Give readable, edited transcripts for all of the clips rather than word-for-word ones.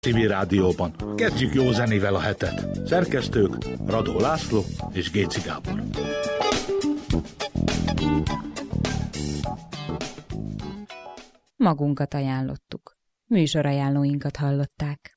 Civil Rádióban. Kezdjük jó zenével a hetet. Szerkesztők Radó László és Géci Gábor. Magunkat ajánlottuk. Műsorajánlóinkat hallották.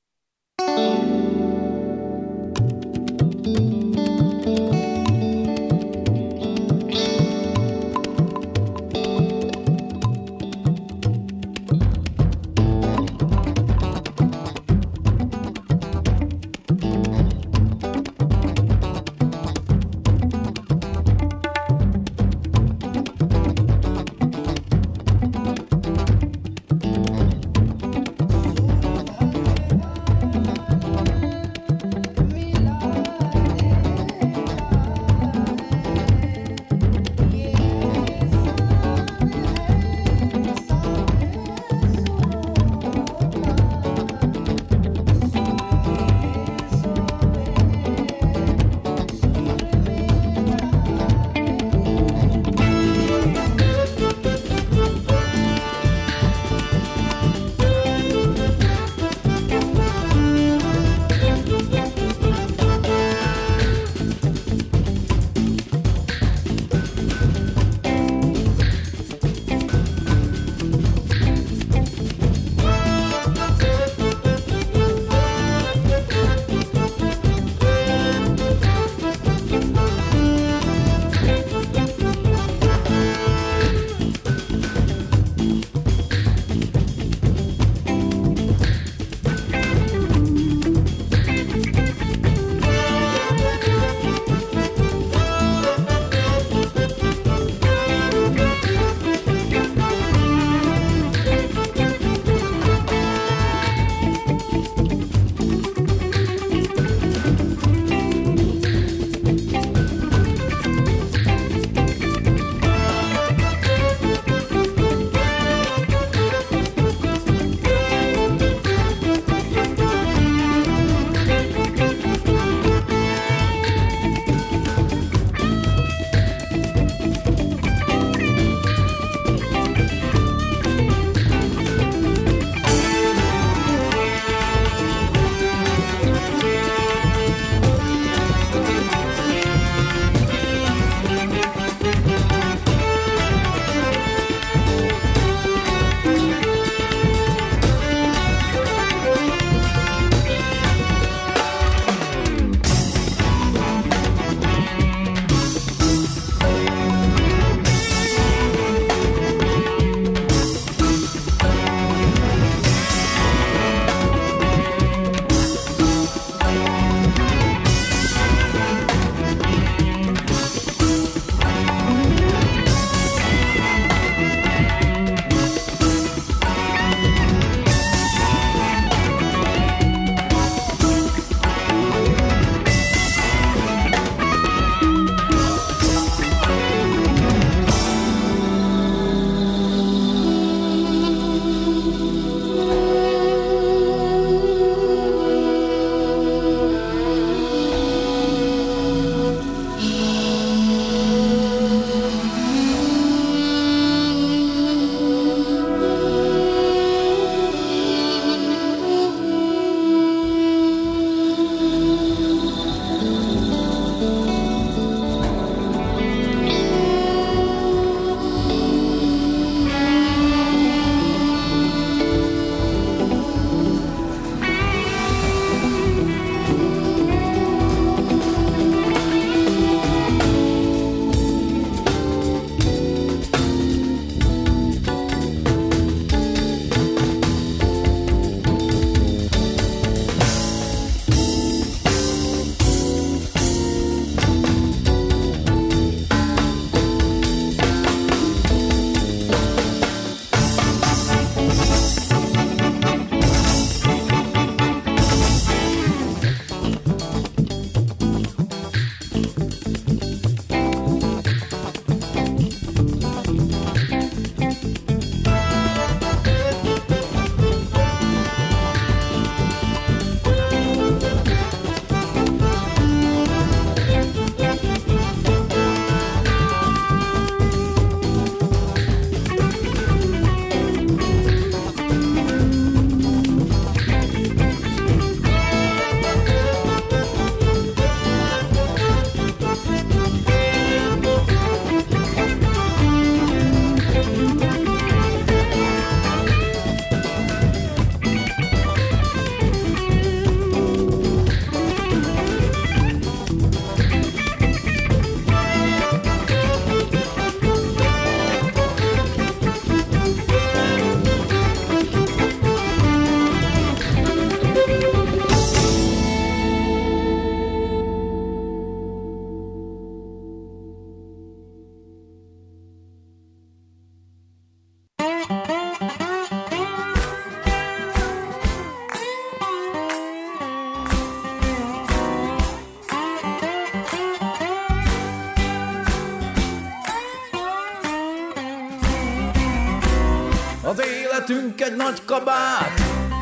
Születünk egy nagy kabát,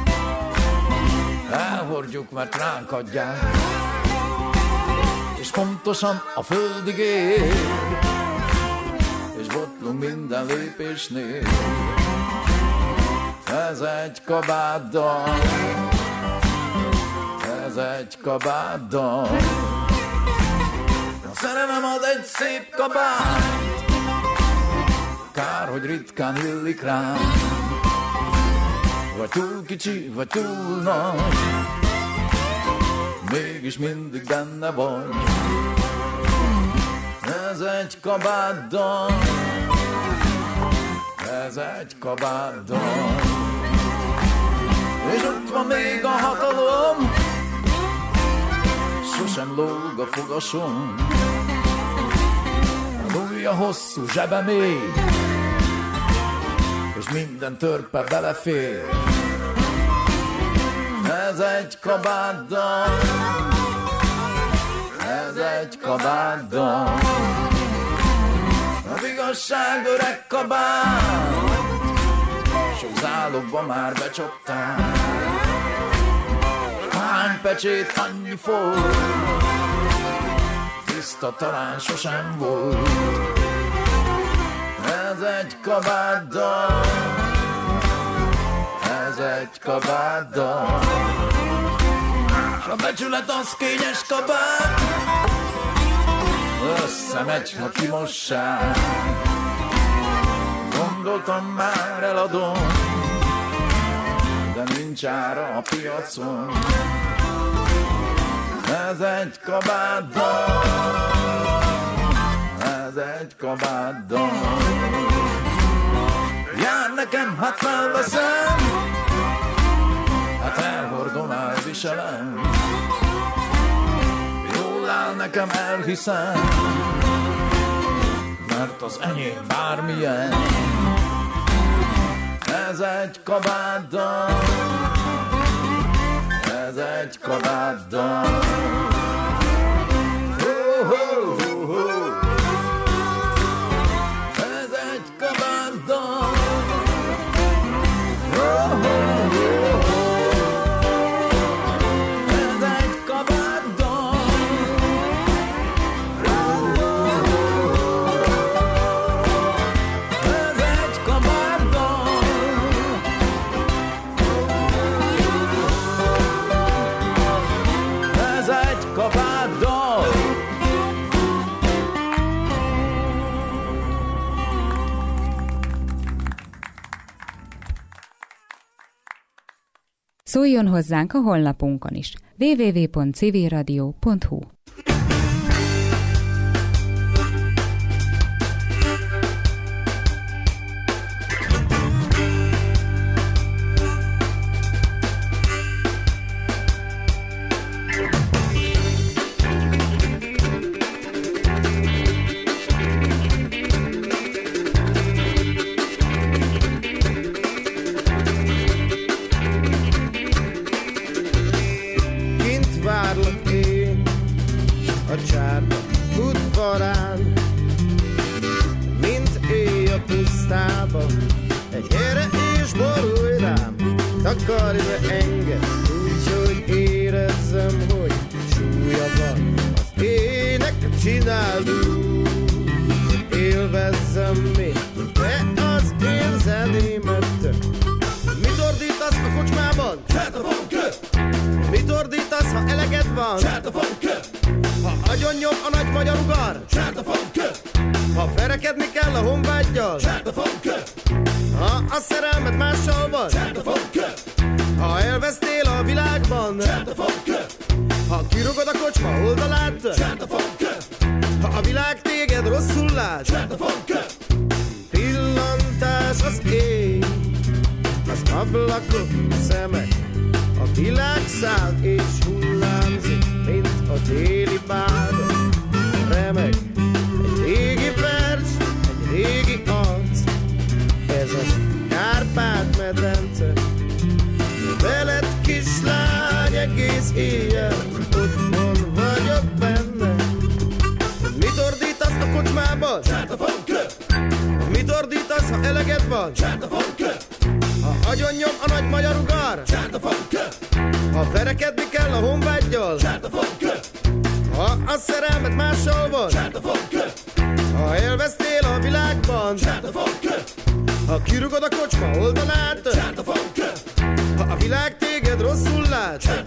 elhordjuk, mert ránk adják, és pontosan a földig ér, és botlunk minden lépésnél. Ez egy kabátdal, ez egy kabátdal. A szerelem az egy szép kabát, kár, hogy ritkán illik rám, vagy túl kicsi, vagy túl nagy, mégis mindig benne vagy. Ez egy kabátdal, ez egy kabátdal. És ott van még a hatalom, sosem lóg a fogasom, az ujja hosszú, zsebe mély, és minden törpe belefér. Ez egy kabátdal, ez egy kabátdal. Az igazság öreg kabát, sok zálogba már becsaptál. Hány pecsét, annyi folt, tiszta talán sosem volt. Ez egy kabátdal, ez egy kabátdal. S a becsület az kényes kabát, összemegy, ha kimossák. Gondoltam már eladom, de nincs ára a piacon. Ez egy kabátdal, ez egy kabátdal. Jár nekem, hát felveszem, hát elhordom, elviselem. Jól áll nekem, elhiszem, mert az enyém bármilyen. Ez egy kabátdal, ez egy kabátdal. Ez egy kabátdal. Ez egy kabátdal. Ez egy kabátdal. Ez egy kabátdal. Szóljon hozzánk a honlapunkon is. www.civilradio.hu. Kint várlak én a csárda udvarán, mint éj a pusztába. Egy gyere és borulj rám, takarj be engem, úgyhogy érezzem, hogy súlya van. Az ének csináld úgy, hogy élvezzem még, te az én zenémet. Mit ordítasz a kocsmában? Mit ordítasz, ha eleged van? Ha agyonnyom a nagy magyar ugar? Ha verekedni kell a honvággyal? Ha a szerelmed mással van? Ha elvesztél a világban? Ha kirugod a kocsma oldalát? Ha a világ téged rosszul lát? Pillantás az ég, az ablakok szemek, a világ száll és hullámzik, mint a téli báda. Remeg egy régi vers, egy régi arc, ez az Kárpát-medence. Veled kislány egész éjjel, otthon vagyok benne. Mit ordítasz a kocsmában? Mit ordítasz, ha eleged van? Ha agyonnyom a nagy magyar ugar, ha verekedni kell a honvággyal, ha a szerelmet mással van, ha elvesztél a világban, ha kirugod a kocsma oldalát, ha a világ téged rosszul lát,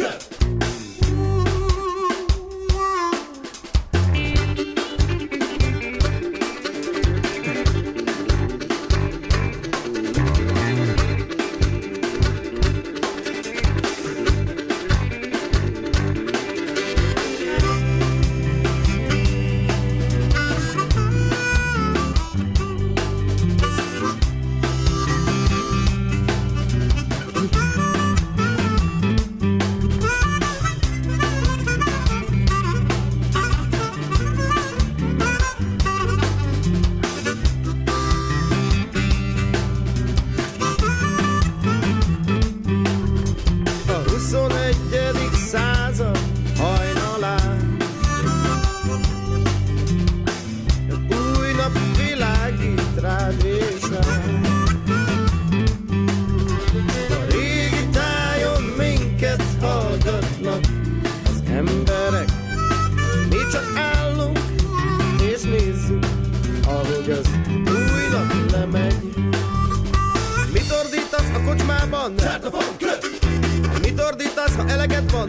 mit ordítasz, ha eleged van?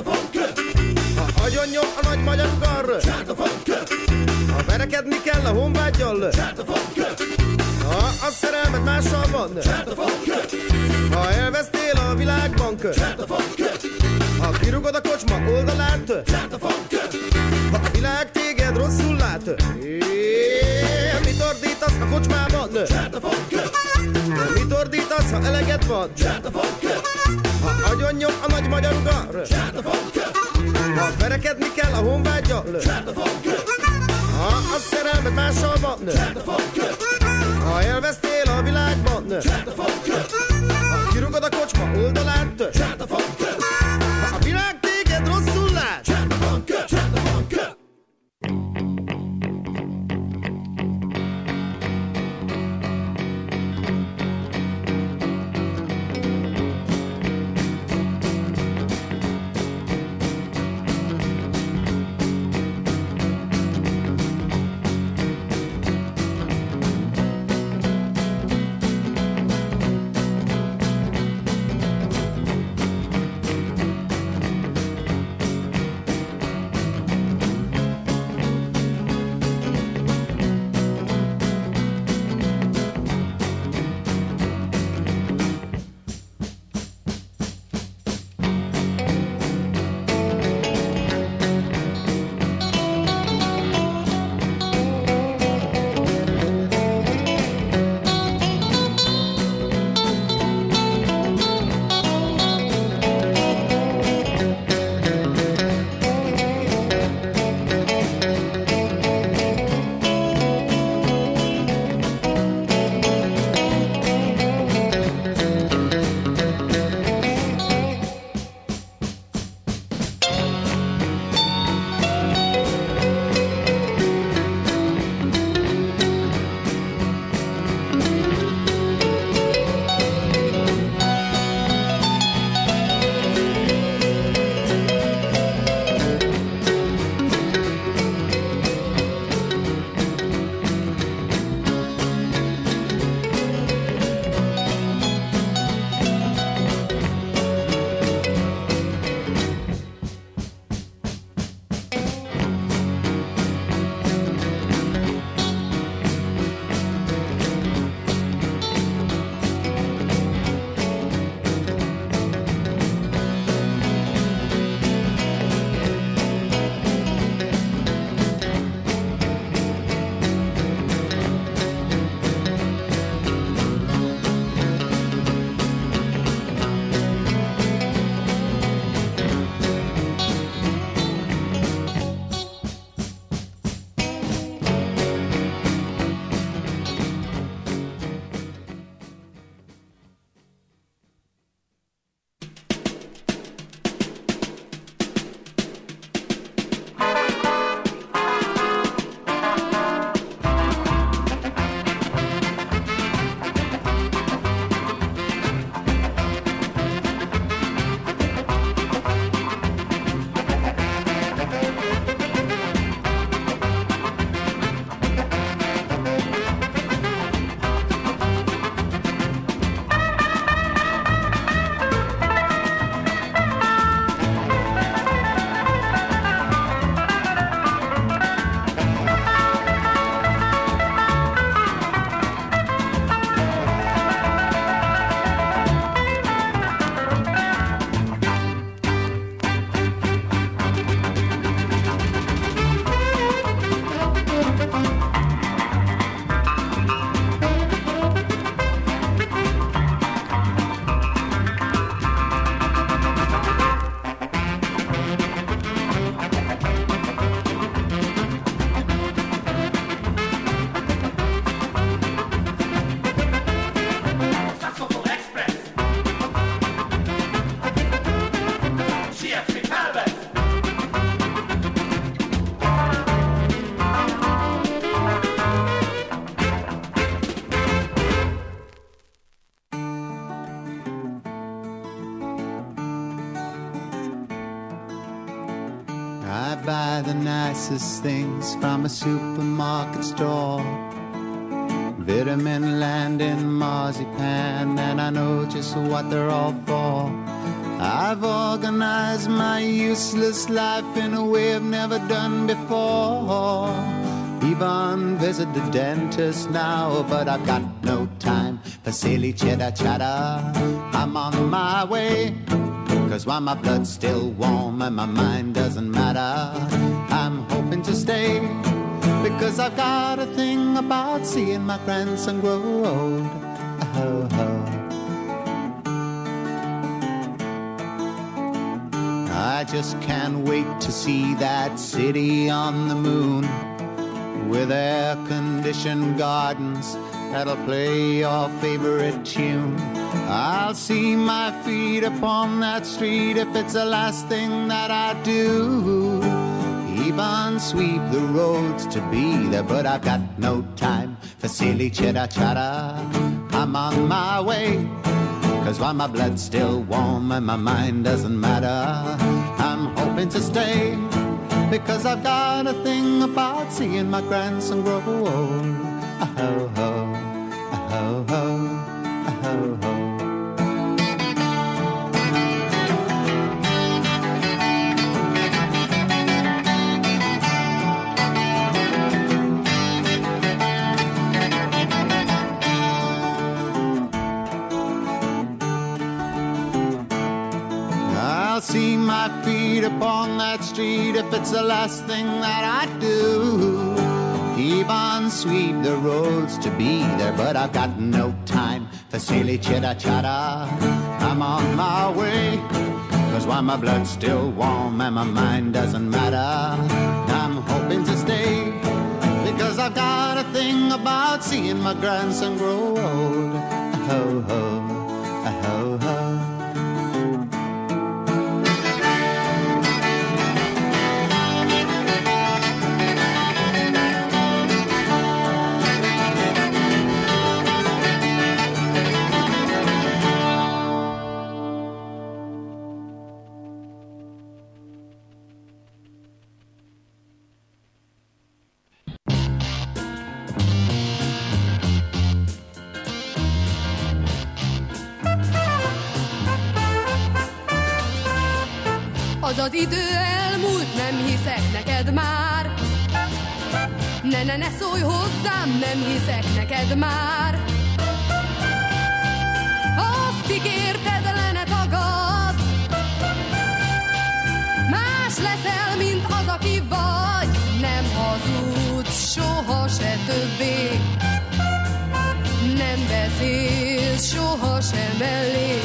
Ha agyonnyom a nagy magyar ugar, ha verekedni kell a honvággyal, ha a szerelmet mással van, ha elvesztél a világban, ha kirugod a kocsma oldalát, ha a világ téged rosszul lát, mit ordítasz a kocsmában? Mit ordítasz, ha eleged van? Ha agyonnyom a nagy magyar ugar, ha verekedni kell a honvággyal, ha a szerelmet mással van, ha elvesztél a világban, ha kirugod a kocsma oldalát, ha a világ téged rosszul lát. I buy the nicest things from a supermarket store. Vitamin Land and marzipan, and I know just what they're all for. I've organized my useless life in a way I've never done before. Even visit the dentist now, but I've got no time for silly chitter-chatter. I'm on my way, 'cause while my blood's still warm and my mind doesn't matter, I'm hoping to stay, because I've got a thing about seeing my grandson grow old. Oh, oh. I just can't wait to see that city on the moon, with air-conditioned gardens that'll play your favorite tune. I'll see my feet upon that street if it's the last thing that I do. Even sweep the roads to be there, but I've got no time for silly chitter-chatter. I'm on my way, 'cause while my blood's still warm and my mind doesn't matter, I'm hoping to stay, because I've got a thing about seeing my grandson grow old. Oh, oh, oh, oh, oh, oh. I'll see my feet upon that street if it's the last thing that I do. Even sweep the roads to be there, but I've got no time for silly chitter-chatter. I'm on my way, 'cause while my blood's still warm and my mind doesn't matter, I'm hoping to stay, because I've got a thing about seeing my grandson grow old. Oh, oh, oh, oh. Az az idő elmúlt, nem hiszek neked már. Ne szólj hozzám, nem hiszek neked már. Azt ígérted, le ne tagad. Más leszel, mint az, aki vagy. Nem hazudsz soha se többé. Nem beszélsz soha se mellé.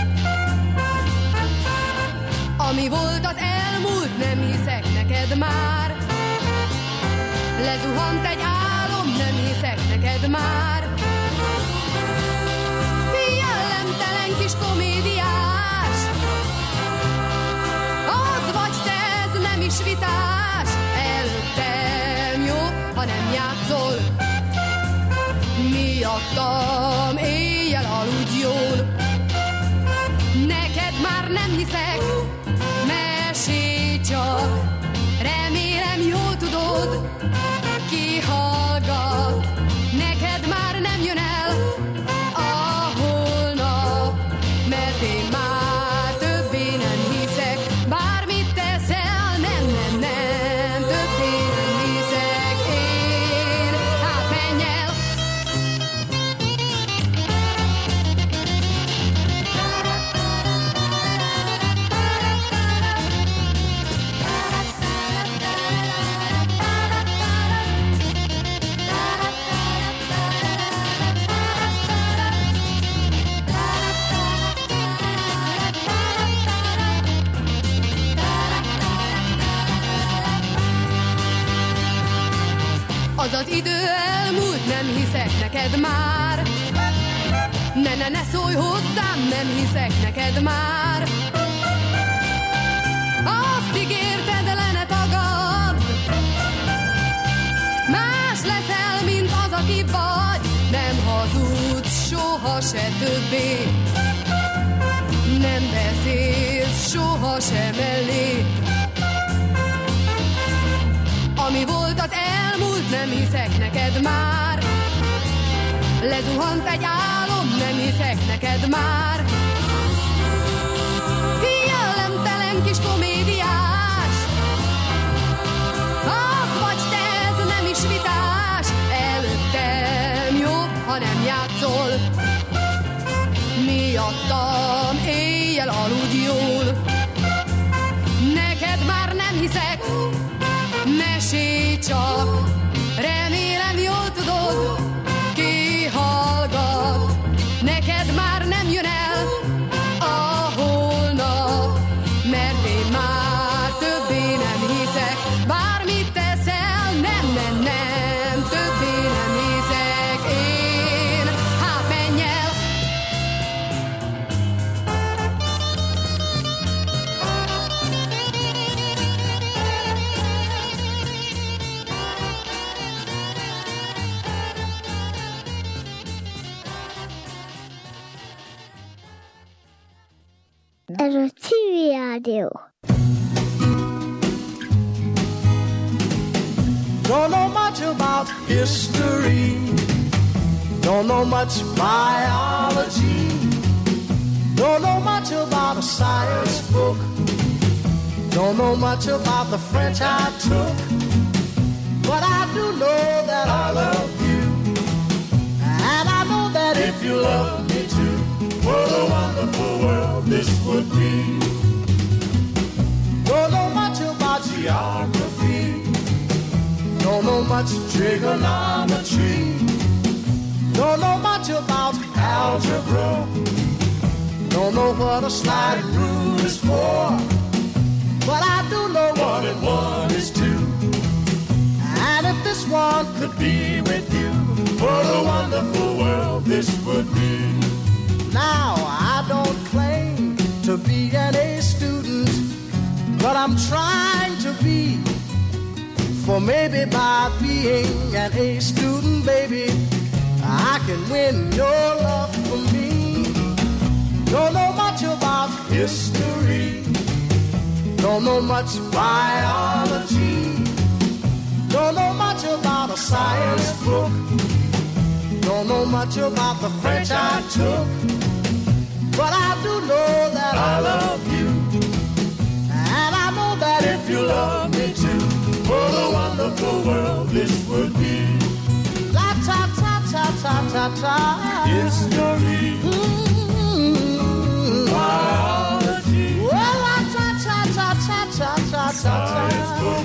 Ami volt az elmúlt, nem hiszek neked már. Lezuhant egy álom, nem hiszek neked már. Jellemtelen kis komédiás. Az vagy te, ez nem is vitás. Előttem jó, ha nem játszol. Miattam éjjel aludj jól. Neked már nem hiszek. Mesélj csak, remélem jól tudod, ki hallgat, neked már nem jön el a holnap, mert én már többé nem hiszek, bármit teszel, nem, többé nem hiszek én, hát menj el. Az az idő elmúlt, nem hiszek neked már. Ne szólj hozzám, nem hiszek neked már. Azt ígérted, le ne tagad. Más leszel, mint az, aki vagy. Nem hazudsz soha se többé. Nem beszélsz soha se mellé. Ami volt az elmúlt, nem hiszek neked már. Lezuhant egy álom, nem hiszek neked már. Jellemtelen kis komédiás, az vagy te, ez nem is vitás. Előttem jobb, ha nem játszol. Miattam éjjel aludj jól. Neked már nem hiszek, mesélj csak. Remélem jól tudod, ki hallgat. Neked már nem jön el a holnap, mert én már többé nem hiszek. Bármit teszel, nem, nem, nem, többé nem hiszek én. Hát menj el! Ez a Civil Rádió. Don't know much about history. Don't know much biology. Don't know much about a science book. Don't know much about the French I took. But I do know that I love you. And I know that if you love me too, what a wonderful world this would be. Don't know much about geography. Don't know much trigonometry. Don't know much about algebra. Don't know what a sliding rule is for. But I do know 1 and 1 is 2. And if this one could be with you, what a wonderful world this would be. Now, I don't claim to be an A student, but I'm trying to be. For maybe by being an A student, baby, I can win your love for me. Don't know much about history. Don't know much biology. Don't know much about a science book. Don't know much about the French I took. But I do know that I love you. And I know that if you love me too, what a wonderful world this would be. La ta ta ta ta ta ta. History. Biology. Well, la ta ta ta ta ta ta ta. Science book.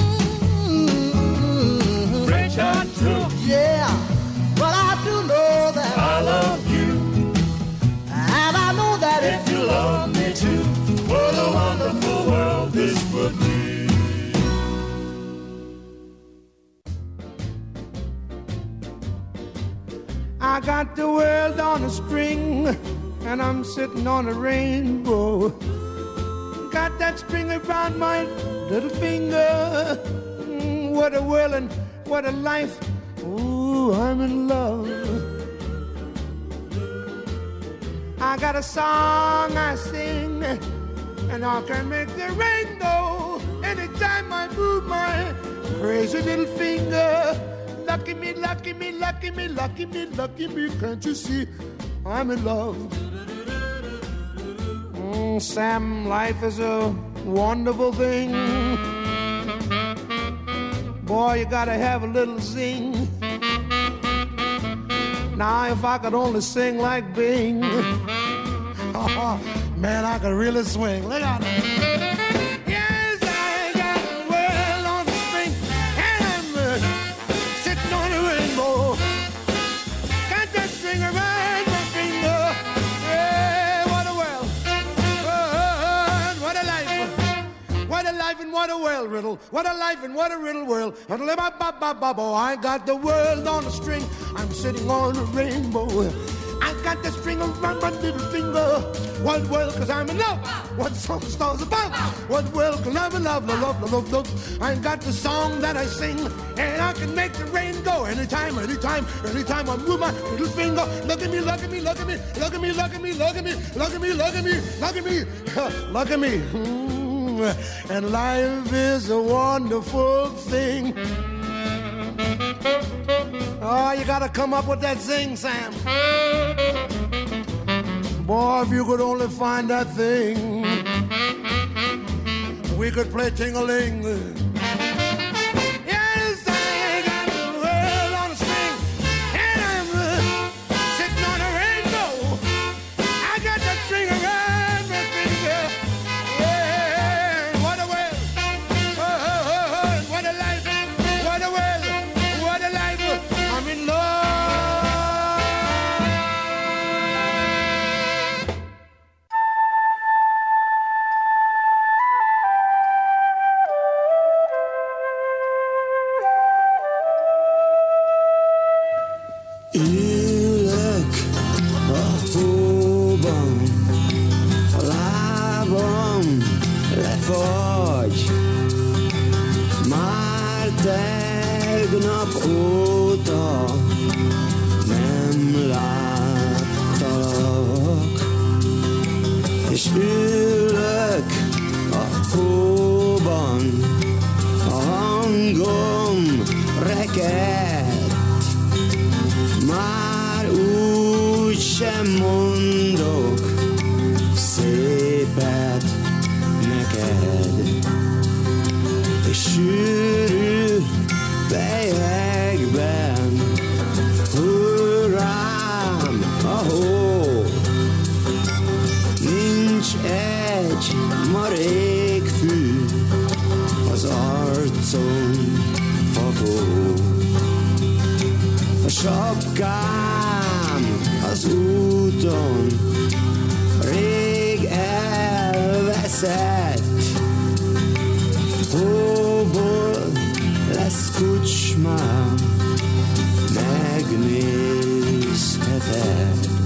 French I took. Yeah, but I do know that I love you. And I know that if you love me too, what a wonderful world this would be. I got the world on a string, and I'm sitting on a rainbow. Got that string around my little finger. What a world and what a life. Ooh, I'm in love. I got a song I sing, and I can make the rain go anytime I move my crazy little finger. Lucky me, lucky me, lucky me, lucky me, lucky me, can't you see I'm in love? Sam, life is a wonderful thing. Boy, you gotta have a little zing. Now, if I could only sing like Bing, oh, man, I could really swing. Look out. Yes, I got the world on the string, and I'm sitting on a rainbow. Got that string around my finger. Yeah, what a world. What a life. What a life and what a world riddle. What a life and what a riddle world. I got the world on a string. I'm sitting on a rainbow. I got the string around my little finger. What world, cause I'm in love. What song stars about? What world, cause I'm in love, love, love, love. I got the song that I sing, and I can make the rain go anytime, anytime, anytime I move my little finger. Look at me, look at me, look at me, look at me, look at me, look at me, look at me, look at me, look at me, look at me. and life is a wonderful thing. Oh, you gotta come up with that zing, Sam. Boy, if you could only find that thing, we could play ting-a-ling. Yes, I got the world on a string, and I'm sitting on a rainbow. I got that string around my finger. Yeah, what a world, what a life, what a world, what a life. I'm in love. Ülök a hóban, a lábam lefagy. Már tegnap óta nem láttalak, és ülök a hóban, a hangom reked. Már úgy sem mondok szépet neked, és sűrű fejekben hull rám a hó. Nincs egy marék fű az arcom fakó. A sapkám az úton rég elveszett. Hóból lesz kucsmám, megnézheted.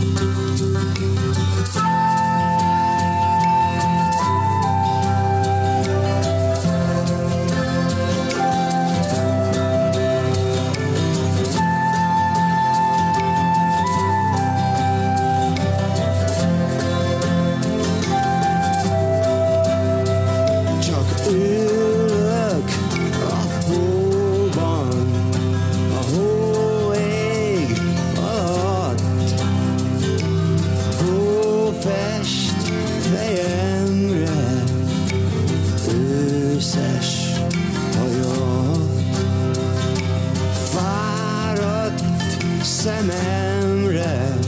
Szememre